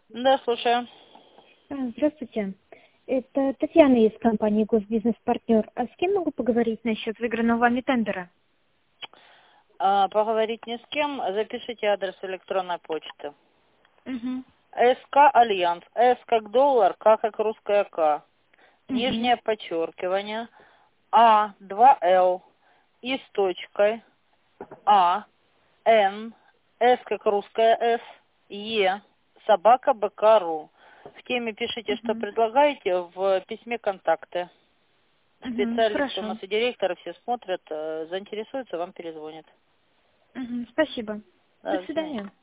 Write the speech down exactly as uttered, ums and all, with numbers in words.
Да, слушаю. А, Здравствуйте. Это Татьяна из компании «Госбизнес-партнер». А с кем могу поговорить насчет выигранного вами тендера? А, поговорить ни с кем, запишите адрес электронной почты. Угу. СК Альянс. С как доллар, К как русская К. Угу. Нижнее подчеркивание. А, два Л. И с точкой. А, Н. С как русская С. Е. Собака БК.ру. В теме пишите, что Угу. предлагаете, в письме контакты. Угу. Специалисты у Хорошо. нас и директоры все смотрят, э, заинтересуются, вам перезвонят. Угу. Спасибо. До Да, до свидания. свидания.